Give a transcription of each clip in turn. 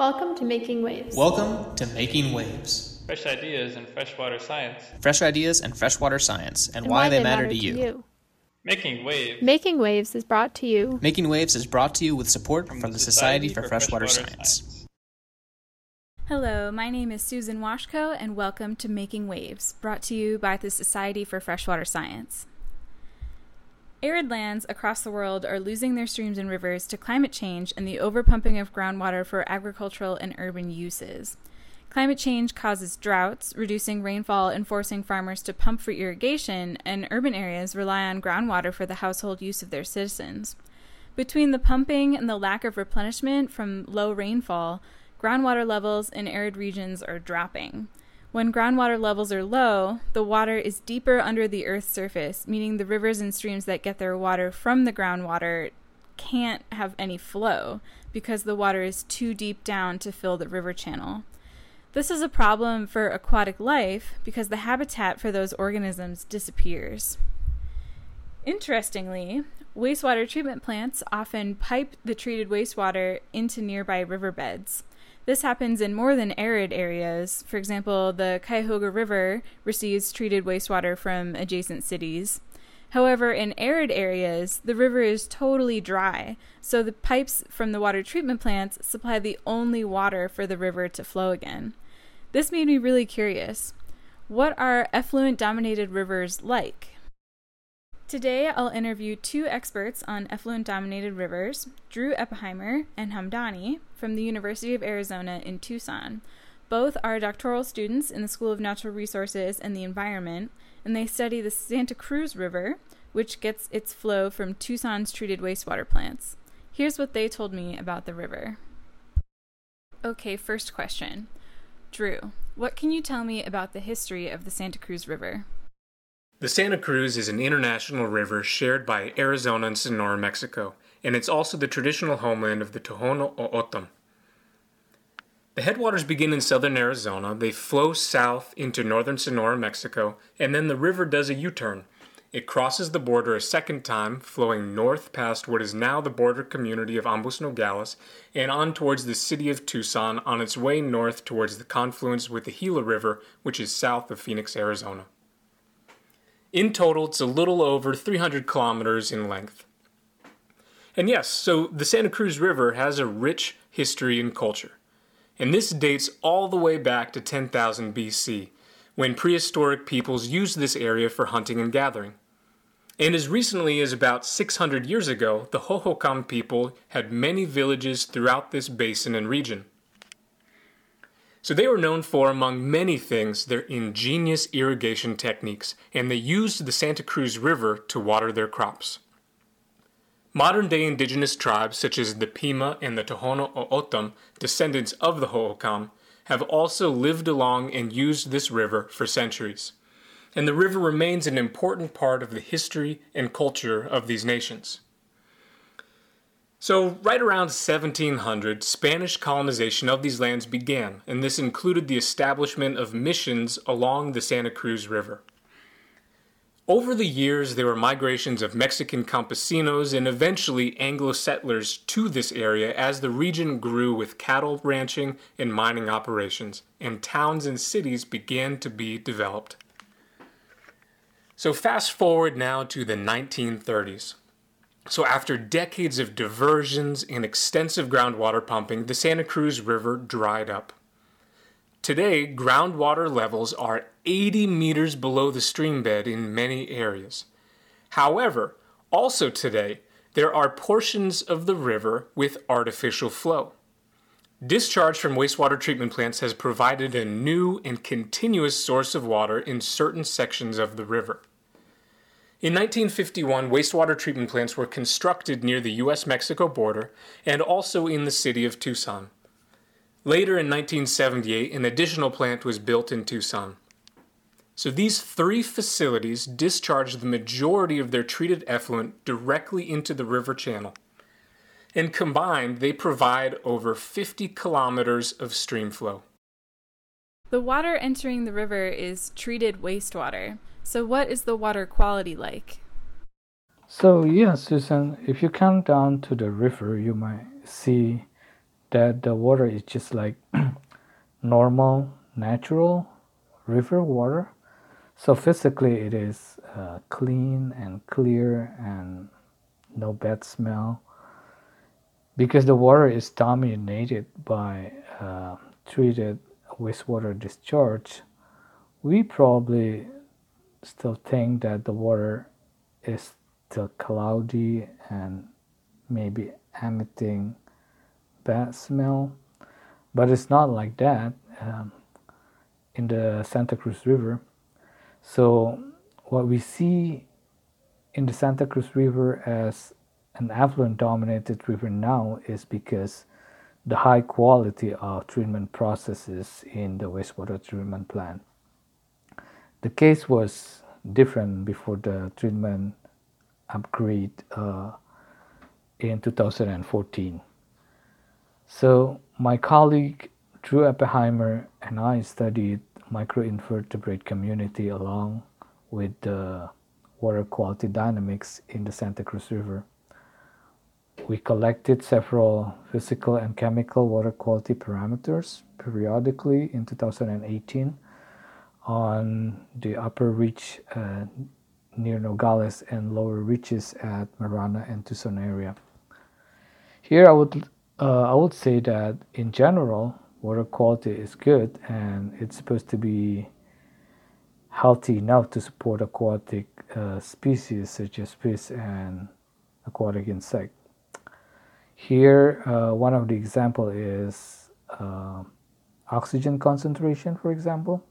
Welcome to Making Waves. Welcome to Making Waves. Fresh ideas in freshwater science. Fresh ideas in freshwater science and why they matter to you. Making Waves. Making Waves is brought to you. Making Waves is brought to you with support from the Society for Freshwater Science. Hello, my name is Susan Washko, and welcome to Making Waves, brought to you by the Society for Freshwater Science. Arid lands across the world are losing their streams and rivers to climate change and the overpumping of groundwater for agricultural and urban uses. Climate change causes droughts, reducing rainfall and forcing farmers to pump for irrigation, and urban areas rely on groundwater for the household use of their citizens. Between the pumping and the lack of replenishment from low rainfall, groundwater levels in arid regions are dropping. When groundwater levels are low, the water is deeper under the Earth's surface, meaning the rivers and streams that get their water from the groundwater can't have any flow because the water is too deep down to fill the river channel. This is a problem for aquatic life because the habitat for those organisms disappears. Interestingly, wastewater treatment plants often pipe the treated wastewater into nearby riverbeds. This happens in more than arid areas. For example, the Cuyahoga River receives treated wastewater from adjacent cities. However, in arid areas, the river is totally dry, so the pipes from the water treatment plants supply the only water for the river to flow again. This made me really curious. What are effluent-dominated rivers like? Today, I'll interview two experts on effluent-dominated rivers, Drew Eppheimer and Hamdani, from the University of Arizona in Tucson. Both are doctoral students in the School of Natural Resources and the Environment, and they study the Santa Cruz River, which gets its flow from Tucson's treated wastewater plants. Here's what they told me about the river. Okay, first question. Drew, what can you tell me about the history of the Santa Cruz River? The Santa Cruz is an international river shared by Arizona and Sonora, Mexico, and it's also the traditional homeland of the Tohono O'odham. The headwaters begin in southern Arizona, they flow south into northern Sonora, Mexico, and then the river does a U-turn. It crosses the border a second time, flowing north past what is now the border community of Ambos Nogales, and on towards the city of Tucson on its way north towards the confluence with the Gila River, which is south of Phoenix, Arizona. In total, it's a little over 300 kilometers in length. And yes, so the Santa Cruz River has a rich history and culture. And this dates all the way back to 10,000 BC, when prehistoric peoples used this area for hunting and gathering. And as recently as about 600 years ago, the Hohokam people had many villages throughout this basin and region. So they were known for, among many things, their ingenious irrigation techniques, and they used the Santa Cruz River to water their crops. Modern-day indigenous tribes, such as the Pima and the Tohono O'odham, descendants of the Hohokam, have also lived along and used this river for centuries. And the river remains an important part of the history and culture of these nations. So, right around 1700, Spanish colonization of these lands began, and this included the establishment of missions along the Santa Cruz River. Over the years, there were migrations of Mexican campesinos and eventually Anglo settlers to this area as the region grew with cattle ranching and mining operations, and towns and cities began to be developed. So, fast forward now to the 1930s. So after decades of diversions and extensive groundwater pumping, the Santa Cruz River dried up. Today, groundwater levels are 80 meters below the stream bed in many areas. However, also today, there are portions of the river with artificial flow. Discharge from wastewater treatment plants has provided a new and continuous source of water in certain sections of the river. In 1951, wastewater treatment plants were constructed near the U.S.-Mexico border and also in the city of Tucson. Later in 1978, an additional plant was built in Tucson. So these three facilities discharge the majority of their treated effluent directly into the river channel. And combined, they provide over 50 kilometers of stream flow. The water entering the river is treated wastewater. So what is the water quality like? So yes, Susan, if you come down to the river, you might see that the water is just like normal, natural river water. So physically it is clean and clear and no bad smell. Because the water is dominated by treated wastewater discharge, we probably still think that the water is still cloudy and maybe emitting bad smell, but it's not like that in the Santa Cruz River. So what we see in the Santa Cruz River as an affluent dominated river now is because the high quality of treatment processes in the wastewater treatment plant. The case was different before the treatment upgrade in 2014. So my colleague Drew Oppenheimer and I studied microinvertebrate community along with the water quality dynamics in the Santa Cruz River. We collected several physical and chemical water quality parameters periodically in 2018 on the upper reach near Nogales and lower reaches at Marana and Tucson area. Here I would say that in general water quality is good and it's supposed to be healthy enough to support aquatic species such as fish and aquatic insect. Here one of the example is oxygen concentration, for example,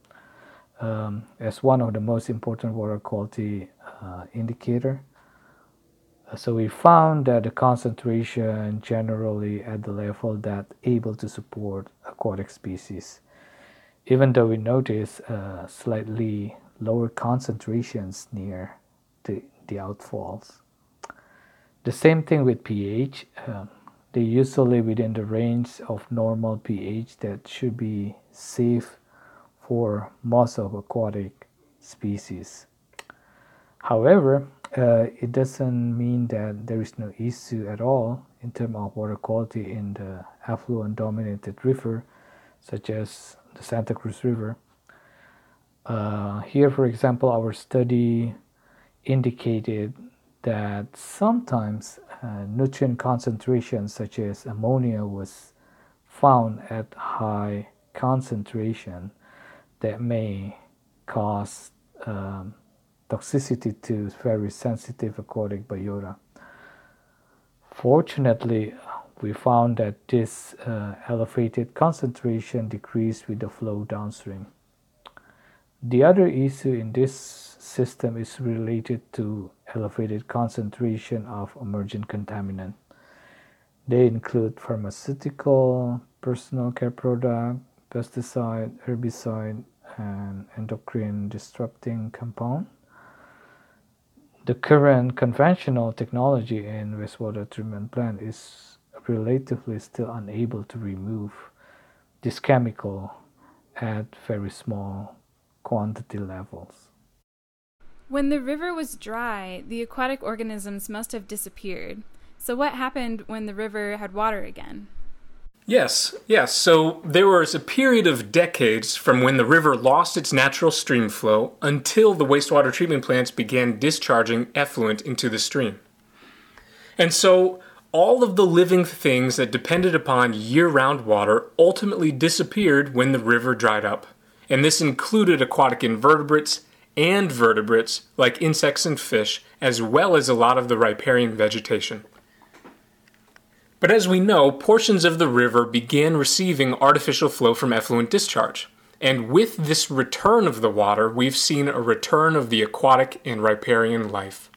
as one of the most important water quality indicator. So we found that the concentration generally at the level that able to support aquatic species, even though we notice slightly lower concentrations near the outfalls. The same thing with pH. They usually within the range of normal pH that should be safe for most of aquatic species. However, it doesn't mean that there is no issue at all in terms of water quality in the affluent dominated river such as the Santa Cruz River. Here, for example, our study indicated that sometimes nutrient concentrations such as ammonia was found at high concentration that may cause toxicity to very sensitive aquatic biota. Fortunately, we found that this elevated concentration decreased with the flow downstream. The other issue in this system is related to elevated concentration of emergent contaminant. They include pharmaceutical, personal care product, pesticide, herbicide, and endocrine disrupting compound. The current conventional technology in wastewater treatment plant is relatively still unable to remove this chemical at very small quantity levels. When the river was dry, the aquatic organisms must have disappeared. So what happened when the river had water again? Yes. So there was a period of decades from when the river lost its natural stream flow until the wastewater treatment plants began discharging effluent into the stream. And so all of the living things that depended upon year-round water ultimately disappeared when the river dried up. And this included aquatic invertebrates and vertebrates like insects and fish, as well as a lot of the riparian vegetation. But as we know, portions of the river began receiving artificial flow from effluent discharge. And with this return of the water, we've seen a return of the aquatic and riparian life.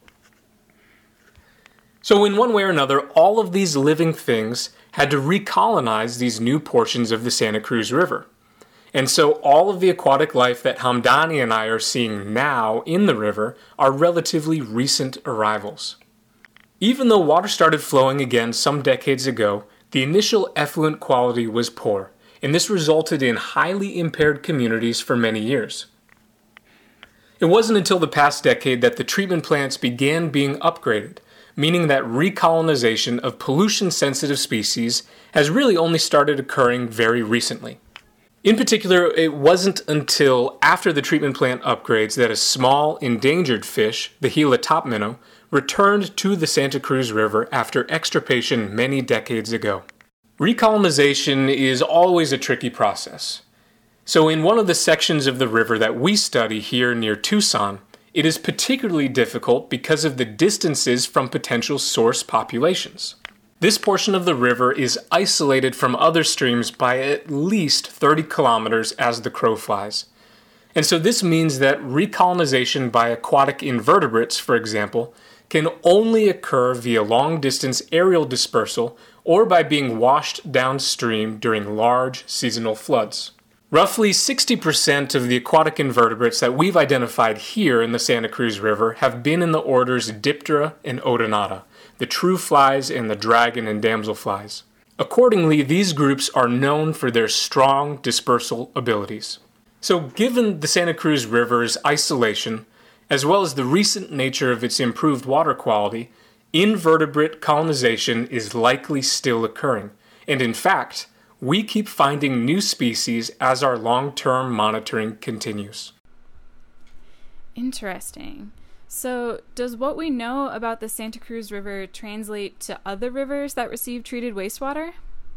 So in one way or another, all of these living things had to recolonize these new portions of the Santa Cruz River. And so all of the aquatic life that Hamdani and I are seeing now in the river are relatively recent arrivals. Even though water started flowing again some decades ago, the initial effluent quality was poor, and this resulted in highly impaired communities for many years. It wasn't until the past decade that the treatment plants began being upgraded, meaning that recolonization of pollution-sensitive species has really only started occurring very recently. In particular, it wasn't until after the treatment plant upgrades that a small, endangered fish, the Gila top minnow, returned to the Santa Cruz River after extirpation many decades ago. Recolonization is always a tricky process. So in one of the sections of the river that we study here near Tucson, it is particularly difficult because of the distances from potential source populations. This portion of the river is isolated from other streams by at least 30 kilometers as the crow flies. And so this means that recolonization by aquatic invertebrates, for example, can only occur via long-distance aerial dispersal or by being washed downstream during large seasonal floods. Roughly 60% of the aquatic invertebrates that we've identified here in the Santa Cruz River have been in the orders Diptera and Odonata, the true flies and the dragon and damselflies. Accordingly, these groups are known for their strong dispersal abilities. So given the Santa Cruz River's isolation, as well as the recent nature of its improved water quality, invertebrate colonization is likely still occurring. And in fact, we keep finding new species as our long-term monitoring continues. Interesting. So, does what we know about the Santa Cruz River translate to other rivers that receive treated wastewater?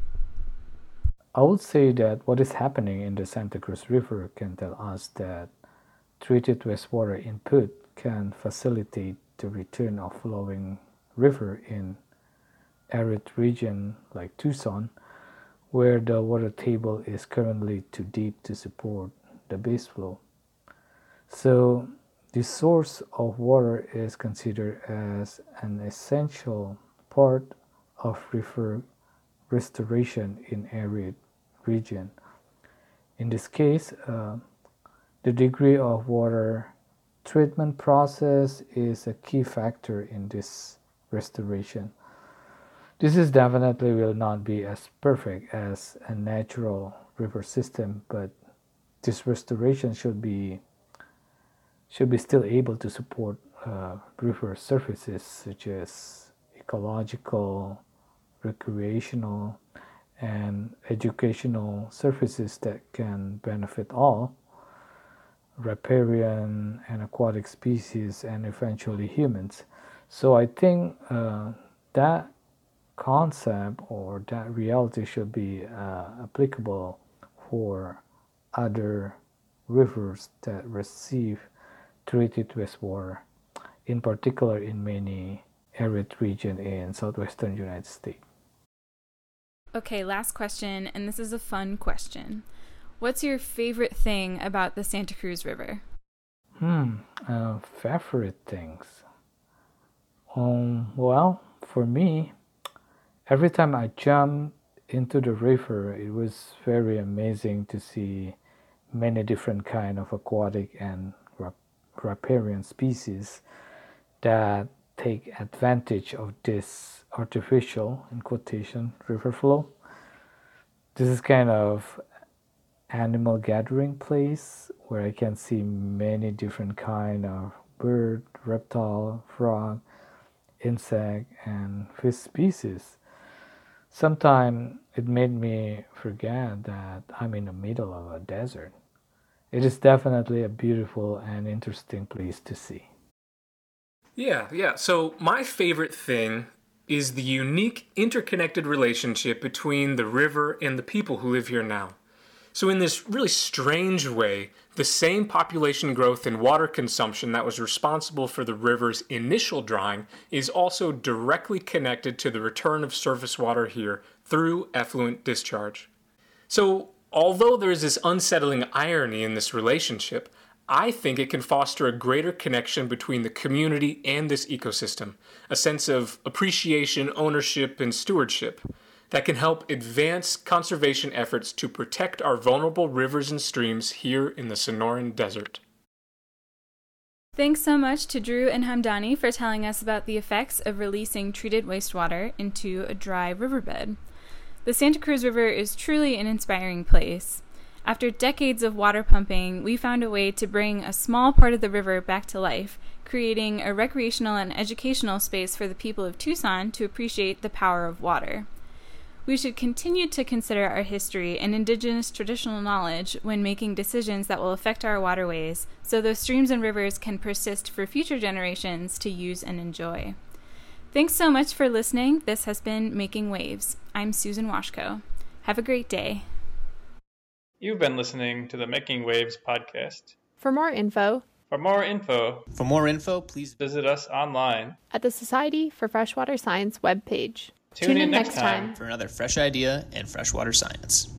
I would say that what is happening in the Santa Cruz River can tell us that treated wastewater input can facilitate the return of flowing river in arid region like Tucson, where the water table is currently too deep to support the base flow. So the source of water is considered as an essential part of river restoration in arid region. In this case, the degree of water treatment process is a key factor in this restoration. This is definitely will not be as perfect as a natural river system, but this restoration should be still able to support river services such as ecological, recreational, and educational services that can benefit all riparian and aquatic species and eventually humans. So I think that concept or that reality should be applicable for other rivers that receive treated wastewater, in particular in many arid regions in southwestern United States. Okay, last question, and this is a fun question. What's your favorite thing about the Santa Cruz River? Favorite things. Well, for me, every time I jumped into the river, it was very amazing to see many different kind of aquatic and riparian species that take advantage of this artificial, in quotation, river flow. This is kind of animal gathering place where I can see many different kind of bird, reptile, frog, insect, and fish species. Sometimes it made me forget that I'm in the middle of a desert. It is definitely a beautiful and interesting place to see. Yeah. So my favorite thing is the unique interconnected relationship between the river and the people who live here now. So in this really strange way, the same population growth and water consumption that was responsible for the river's initial drying is also directly connected to the return of surface water here through effluent discharge. So although there is this unsettling irony in this relationship, I think it can foster a greater connection between the community and this ecosystem, a sense of appreciation, ownership, and stewardship that can help advance conservation efforts to protect our vulnerable rivers and streams here in the Sonoran Desert. Thanks so much to Drew and Hamdani for telling us about the effects of releasing treated wastewater into a dry riverbed. The Santa Cruz River is truly an inspiring place. After decades of water pumping, we found a way to bring a small part of the river back to life, creating a recreational and educational space for the people of Tucson to appreciate the power of water. We should continue to consider our history and indigenous traditional knowledge when making decisions that will affect our waterways, so those streams and rivers can persist for future generations to use and enjoy. Thanks so much for listening. This has been Making Waves. I'm Susan Washko. Have a great day. You've been listening to the Making Waves podcast. For more info, please visit us online at the Society for Freshwater Science webpage. Tune in next time for another fresh idea in freshwater science.